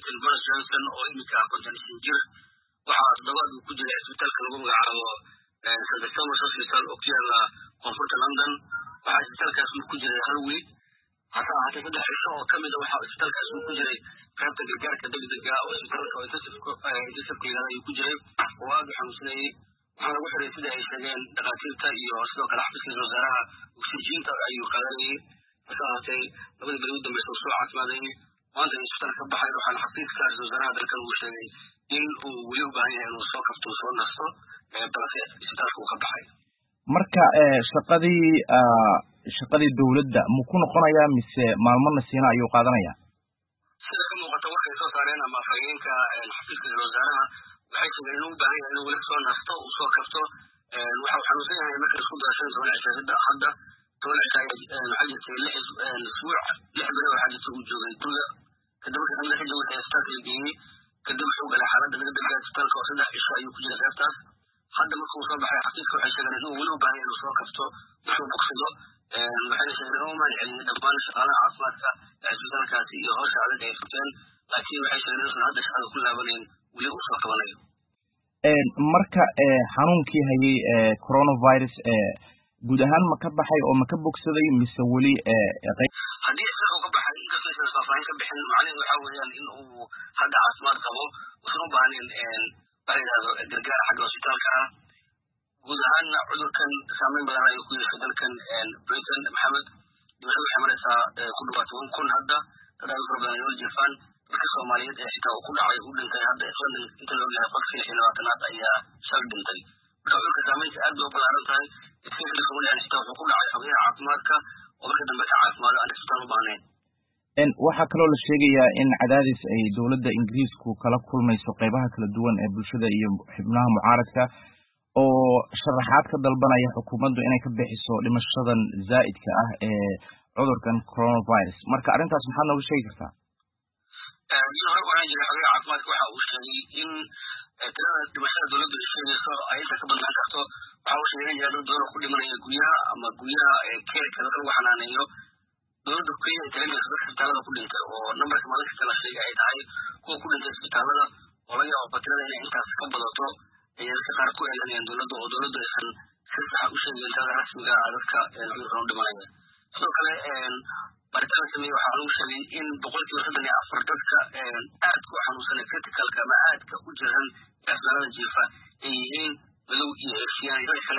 Britain Boris Johnson oo imika konton jir waxa dabad ku jira isbitaalka lagu magacaabo St Thomas Hospital oo ku yaala koonfurta London waxa isbitaalkaas ku jira hal week hata saddex cisho oo kamid ah waxa isbitaalkaas ku jiray qaybta gargaarka degdega ah oo isbitaalka ay ku jiray oo aad xanuunsanayay waxaa lagu xiray sida ay sheegeen dhaqaatiirta iyo sidoo kale xafiiska wasaaraha oksijiinta ayuu qaadanayay markaasay labada beri u dambeysay soo caafimaadayay maanta isbitaalka ka baxay waxaan xafiiska wasaaraha dalkan uu sheegay in uu weli u baahan yahay inuu soo kabto soo nasto balse isbitaalka uu ka baxay marka shaqadii dawladda ma ku noqonayaa mise maalmana siina ayuu qaadanayaa sida ka muuqata waxay soo saareen ama fayeenka xafiiska wasaaraha waxay sheegeen inuu u baahan yahay inuu weli soo nasto uu soo kabto waxa uu xanuunsan yahay marka isku daashan hadda beri waxaa jirta uu joogay guriga kadib markii la xijay waxay isbitaalka geeyey kadib wuxuu galay xaaladda laga degay isbitaalka oo saddex cisho ayuu ku jiray qaybtaas hadda markuu soo baxay xafiiska waxay sheegeen inuu weli u baahan yahay inuu soo kabto wuxuu bogsado waxay sheegeen inuu maaliciyay dhammaan shaqaalaha caafimaadka ee isbitaalkaasi iyo howsha adag ay qabteen laakiin waxay sheegeen inuusan hadda shaqada ku laabanayn weli uu soo kabanayo marka xanuunkii hayay coronavirus guud ahaan ma ka baxay oo ma ka bogsaday mise weli haddii isaga ka baxay inkastoo aysan faahfaahin ka bixin macnaheedu waxa weeyaan in uu hadda caafimaad qabo uusan u baahnayn waxa yidhahdo gargaar xagga hosbitaalka ah guud ahaanna cudurkan saameyn badan ayuu ku yeeshay dalkan Britain maxamed dhimashada waxay maraysaa ku dhawaad 10,000 hadda dad aad u fara badan oo jiifaan dadka Soomaaliyeed ee xitaa ku dhacay u dhintay hadda inta loo yahay qofkii 26aad ayaa shal dhintay marka cudurka saameynta aad u ballaaran tahay isagoo Soomaaliya xitaa wuxuu ku dhacay xarumaha caafimaadka oo marka dambe ka caafimaado aan isbitaal u baahnayn waxaa kaloo la sheegayaa in cadaadis ay dawladda Ingiriisku kala kulmayso qaybaha kala duwan ee bulshada iyo xubnaha mucaaradka oo sharaxaad ka dalbanaya xukuumaddu inay ka bixiso dhimashadan zaa'idka ah ee cudurkan coronavirus marka arrintaas maxaad nooga sheegi kartaa waxaan jiray xogaha caafimaadka waxa uu sheegay in tirada dhimashada dawladdu ay sheegayso ay inta ka badnaan karto waxa uu sheegay in dad badan ku dhimanaya guryaha keerka dadka lagu xanaaneeyo dawladda Kenya ay tahay dadka isbitaalada ku dhintay oo nambarka maalinta la sheegay ay tahay kuwa ku dhintay isbitaalada oo laga yaabo tirada inay intaas ka badato ay dadka qaar ku eedanayaan dawladda oo dawladdu aysan si sax u sheegin tirada rasmiga ah dadka cudurkan u dhimanaya sidoo kale baaritaan sameeyay waxaa lagu sheegay in 34 dadka aadka u xanuunsanay criticalka ama aadka u jiran isbitaalada jiifa ay yihiin madow iyo Asian iyo kale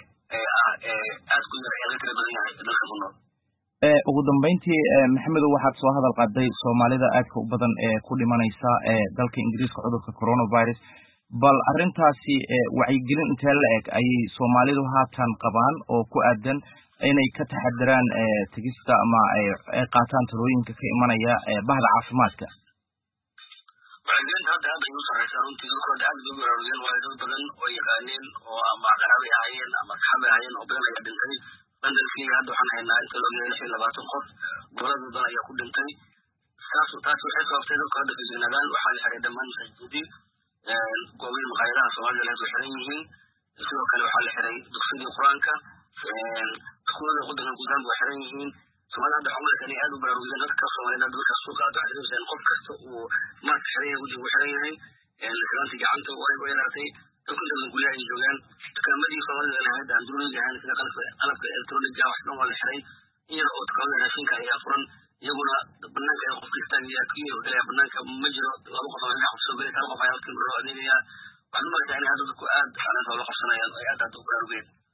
aad ku yar ee kala badan yahay dalka ku nool ugu dambeyntii maxamedow waxaad soo hadal qaaday Soomaalida aadka u badan ee ku dhimanaysa dalka Ingiriiska cudurka coronavirus bal arrintaasi wacyigelin intee la eg ayay Soomaalidu haatan qabaan oo ku aadan inay ka taxadiraan tigista ama ay qaataan talooyinka ka imanaya bahda caafimaadka wacyigelinta hadda aad ayuu sareysaa runtii dadku aad ugu baraarugeen waa dad badan oo yaqaaneen oo ama qaraabay ahaayeen ama saxaabay ahaayeen oo badan ayaa dhintay London hadda waxaan haynaa inta loo yahay 20 qof gobolada badan ayaa ku dhintay taas waxay sababtay dadku hadda fiirinadaan waxaa la xiray dhammaan masjidii goobaha maqaayadaha Soomaaliya la xiran yihiin sidoo kale waxaa la xiray dugsiga Quraanka iskuulada waddanka gudaha waa xiran yihiin Soomaalida xamalka ay aad u baraarugeen dadka Soomaalida dadka suuqa waxay qof kasta uu marka xiray uu xiran yahay laanta gacanta way yartay dadku inta gulay ay joogaan kaamadii Soomaalida lahayd Android ahaan sida qalabka electronic wax dhan waa la xiray iyada oo kala raashinka ayaa furan iyaguna banaanka ay qof kasta iyo banaanka ma jiro laba qof oo wax soo galay qof ayaa ka baro adeegaya waxaan markaa in dadku aad xaaladda loo qabsanayo ay aad u baraarugeen